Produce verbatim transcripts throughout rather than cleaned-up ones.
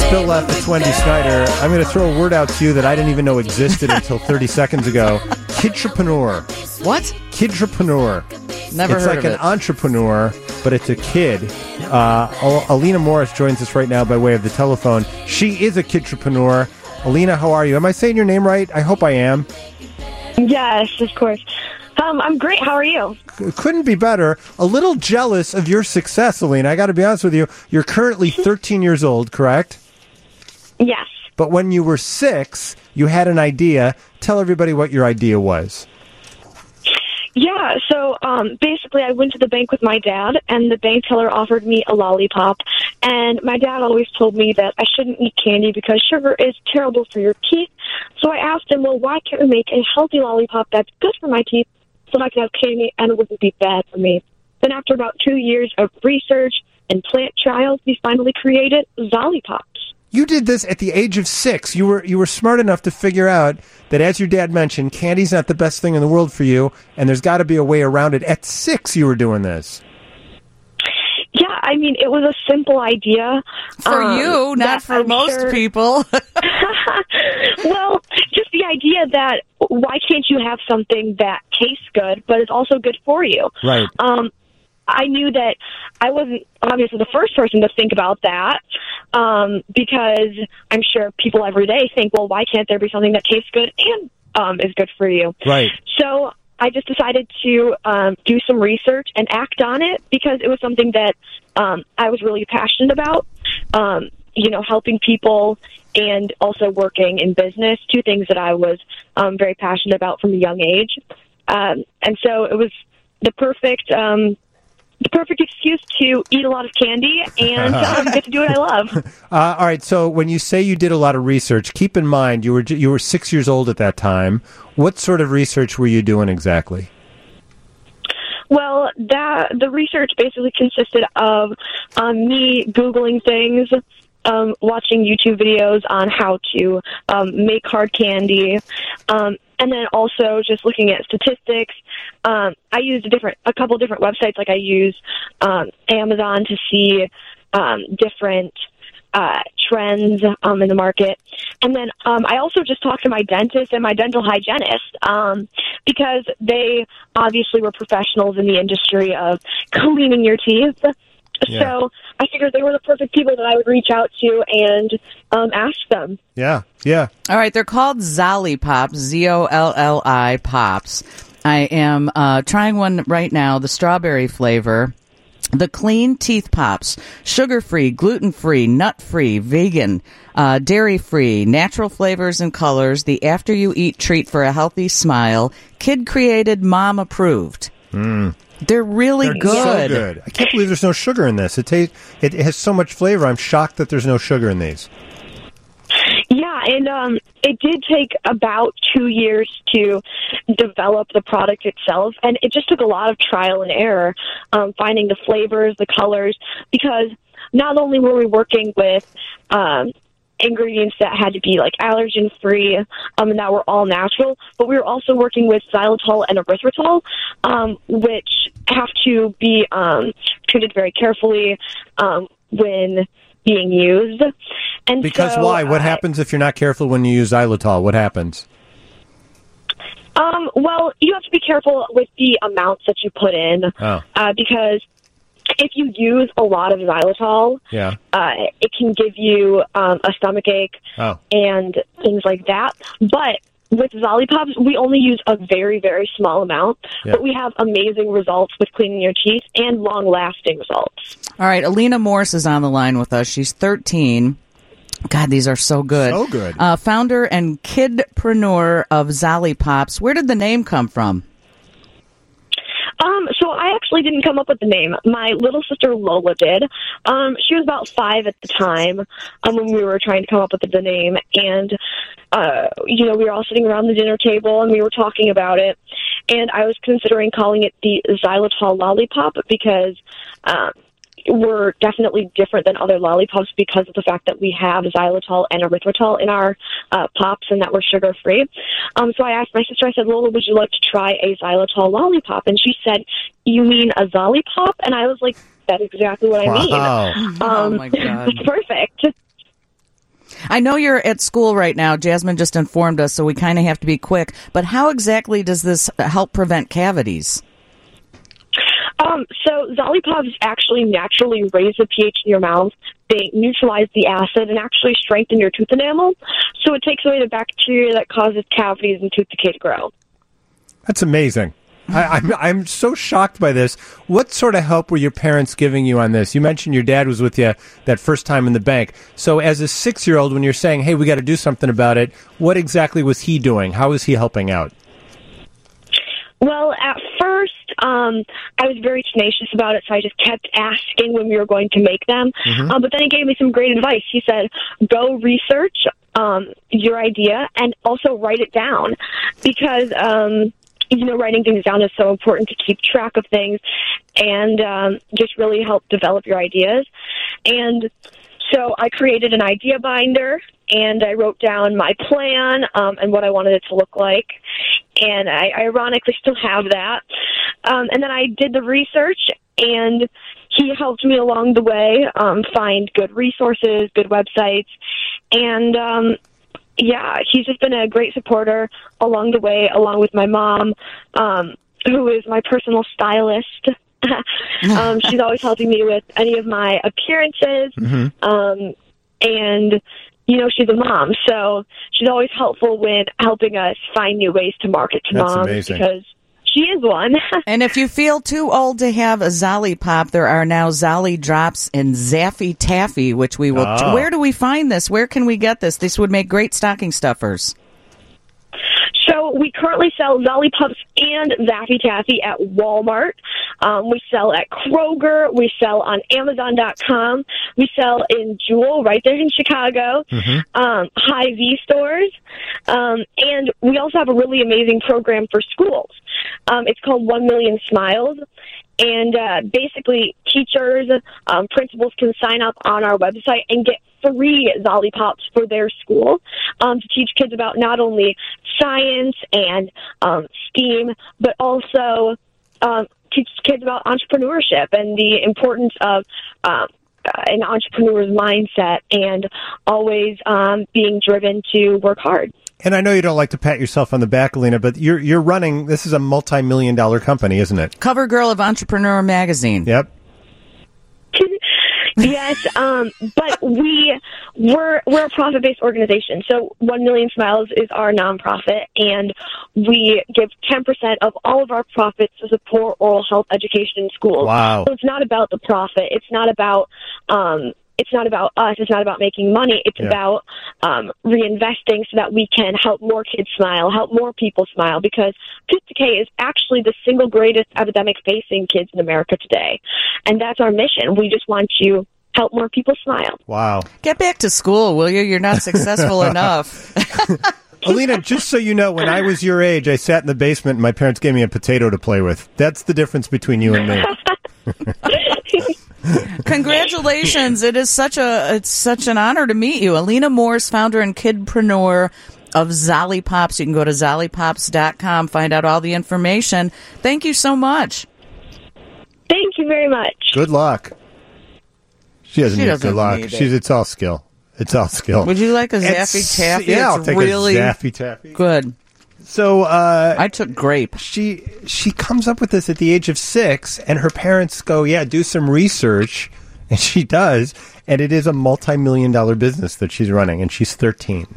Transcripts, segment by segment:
Still left with Wendy Snyder. I'm going to throw a word out to you that I didn't even know existed until thirty seconds ago. Kidtrepreneur. What? Kidtrepreneur. Never it's heard like of an it. entrepreneur, but it's a kid. Uh, Al- Alina Morris joins us right now by way of the telephone. She is a kidtrepreneur. Alina, how are you? Am I saying your name right? I hope I am. Yes, of course. Um, I'm great. How are you? C- couldn't be better. A little jealous of your success, Alina. I got to be honest with you. You're currently thirteen years old, correct? Yes. But when you were six, you had an idea. Tell everybody what your idea was. Yeah, so um, basically I went to the bank with my dad, and the bank teller offered me a lollipop. And my dad always told me that I shouldn't eat candy because sugar is terrible for your teeth. So I asked him, well, why can't we make a healthy lollipop that's good for my teeth so I can have candy and it wouldn't be bad for me? Then after about two years of research and plant trials, we finally created Zollipops. You did this at the age of six. You were you were smart enough to figure out that, as your dad mentioned, candy's not the best thing in the world for you, and there's got to be a way around it. At six, you were doing this. Yeah, I mean, it was a simple idea. For um, you, not that for I'm most sure- people. Well, just the idea that why can't you have something that tastes good, but is also good for you? Right. Um, I knew that I wasn't obviously the first person to think about that, um, because I'm sure people every day think, well, why can't there be something that tastes good and um, is good for you? Right. So I just decided to um, do some research and act on it because it was something that um, I was really passionate about, um, you know, helping people and also working in business, two things that I was um, very passionate about from a young age. Um, and so it was the perfect... Um, The perfect excuse to eat a lot of candy and um, get to do what I love. Uh, all right. So when you say you did a lot of research, keep in mind you were j- you were six years old at that time. What sort of research were you doing exactly? Well, that the research basically consisted of um, me Googling things, um, watching YouTube videos on how to um, make hard candy, um, and then also just looking at statistics. Um, I used a different, a couple different websites. Like I used um, Amazon to see um, different uh, trends um, in the market, and then um, I also just talked to my dentist and my dental hygienist um, because they obviously were professionals in the industry of cleaning your teeth. Yeah. So I figured they were the perfect people that I would reach out to and um, ask them. Yeah. Yeah. All right, they're called Zollipops, Z O L L I Pops. I am uh, trying one right now, the strawberry flavor. The Clean Teeth Pops, sugar-free, gluten-free, nut-free, vegan, uh, dairy-free, natural flavors and colors, the after-you-eat treat for a healthy smile, kid-created, mom-approved. Mm. They're really They're good. so good. I can't believe there's no sugar in this. It tastes. It has so much flavor. I'm shocked that there's no sugar in these. Yeah, and um, it did take about two years to develop the product itself, and it just took a lot of trial and error, um, finding the flavors, the colors, because not only were we working with um, ingredients that had to be like allergen-free um, and that were all natural, but we were also working with xylitol and erythritol, um, which have to be um, treated very carefully um, when being used. And Because so, why? What uh, happens if you're not careful when you use xylitol? What happens? Um, well, you have to be careful with the amounts that you put in, Oh. uh, because if you use a lot of xylitol, Yeah. uh, it can give you um, a stomach ache Oh. and things like that. But with Zollipops, we only use a very, very small amount, Yeah. but we have amazing results with cleaning your teeth and long-lasting results. All right, Alina Morris is on the line with us. She's thirteen. God, these are so good. So good. Uh, founder and kidpreneur of Zollipops. Where did the name come from? Um, so I actually didn't come up with the name. My little sister Lola did. Um, she was about five at the time um, when we were trying to come up with the name. And, uh, you know, we were all sitting around the dinner table and we were talking about it. And I was considering calling it the Xylitol Lollipop because um, we're definitely different than other lollipops because of the fact that we have xylitol and erythritol in our uh, pops and that we're sugar-free. Um, so I asked my sister, I said, Lola, would you like to try a xylitol lollipop? And she said, you mean a Zollipop? And I was like, that's exactly what I mean. Wow. Um, Oh, my God. It's perfect. I know you're at school right now. Jasmine just informed us, so we kind of have to be quick. But how exactly does this help prevent cavities? Um, so Zollipops actually naturally raise the pH in your mouth. They neutralize the acid and actually strengthen your tooth enamel. So it takes away the bacteria that causes cavities and tooth decay to grow. That's amazing. I, I'm I'm so shocked by this. What sort of help were your parents giving you on this? You mentioned your dad was with you that first time in the bank. So as a six-year-old, when you're saying, hey, we got to do something about it, what exactly was he doing? How was he helping out? Well, at first, um, I was very tenacious about it, so I just kept asking when we were going to make them. Mm-hmm. Um, but then he gave me some great advice. He said, go research um, your idea and also write it down because, um, you know, writing things down is so important to keep track of things and um, just really help develop your ideas. And so I created an idea binder, and I wrote down my plan um, and what I wanted it to look like. And I ironically still have that. Um, and then I did the research, and he helped me along the way um, find good resources, good websites. And, um, yeah, he's just been a great supporter along the way, along with my mom, um, who is my personal stylist. um, she's always helping me with any of my appearances. Mm-hmm. Um, and, you know, she's a mom, so she's always helpful when helping us find new ways to market to That's moms amazing. Because she is one. And if you feel too old to have a Zollipop, there are now Zolli Drops and Zaffy Taffy, which we will... Oh. Where do we find this? Where can we get this? This would make great stocking stuffers. So we currently sell Zollipops and Zaffy Taffy at Walmart. Um, we sell at Kroger. We sell on Amazon dot com. We sell in Jewel right there in Chicago, mm-hmm. um, Hy-Vee stores. Um, and we also have a really amazing program for schools. Um, it's called One Million Smiles. And uh, basically, teachers, um, principals can sign up on our website and get free Zollipops for their school um, to teach kids about not only science and um, STEAM, but also um, teach kids about entrepreneurship and the importance of um, an entrepreneur's mindset and always um, being driven to work hard. And I know you don't like to pat yourself on the back, Alina, but you're you're running, this is a multi-million dollar company, isn't it? Cover girl of Entrepreneur magazine. Yep. Yes, um, but we we're we're a profit-based organization. So One Million Smiles is our nonprofit, and we give ten percent of all of our profits to support oral health education in schools. Wow! So it's not about the profit. It's not about um, it's not about us. It's not about making money. It's yeah. about um, reinvesting so that we can help more kids smile, help more people smile. Because tooth decay is actually the single greatest epidemic facing kids in America today, and that's our mission. We just want to help more people smile. Wow. Get back to school, will you? You're not successful enough. Alina, just so you know, when I was your age, I sat in the basement and my parents gave me a potato to play with. That's the difference between you and me. Congratulations. It is such a it's such an honor to meet you. Alina Morse, founder and kidpreneur of Zollipops. You can go to Zollipops dot com, find out all the information. Thank you so much. Thank you very much. Good luck. She doesn't She need doesn't good luck. need She's it. It's all skill. It's all skill. Would you like a It's- Zaffy Taffy? Yeah, I'll It's take really a Zaffy Taffy. good. So uh, I took grape. she she comes up with this at the age of six, and her parents go, "Yeah, do some research," and she does, and it is a multi-million dollar business that she's running, and she's thirteen.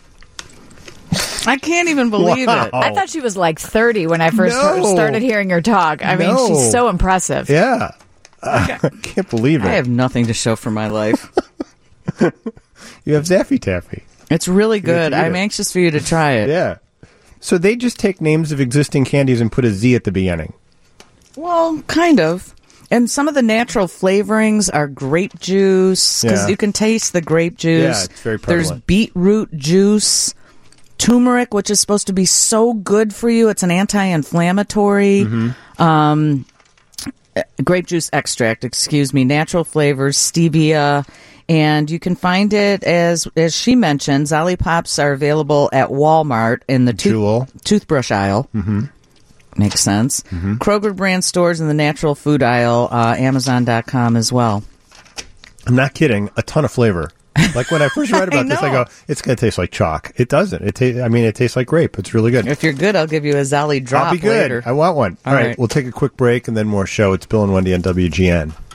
I can't even believe Wow. it. I thought she was like thirty when I first No. started hearing her talk. I mean, No. she's so impressive. Yeah, I can't believe I it. have nothing to show for my life. You have Zaffy Taffy. It's really have good. to eat I'm it. anxious for you to try it. Yeah. So they just take names of existing candies and put a Z at the beginning. Well, kind of. And some of the natural flavorings are grape juice, because Yeah. you can taste the grape juice. Yeah, it's very There's prevalent. beetroot juice, turmeric, which is supposed to be so good for you. It's an anti-inflammatory. Mm-hmm. Um, grape juice extract, excuse me, natural flavors, stevia. And you can find it, as as she mentioned, Zollipops are available at Walmart in the tooth- Jewel. toothbrush aisle. Mm-hmm. Makes sense. Mm-hmm. Kroger brand stores in the natural food aisle, uh, Amazon dot com as well. I'm not kidding. A ton of flavor. Like when I first read about I this, I know. go, it's going to taste like chalk. It doesn't. It ta- I mean, it tastes like grape. It's really good. If you're good, I'll give you a Zally drop I'll be good. later. I want one. All All right. right. We'll take a quick break and then more show. It's Bill and Wendy on W G N.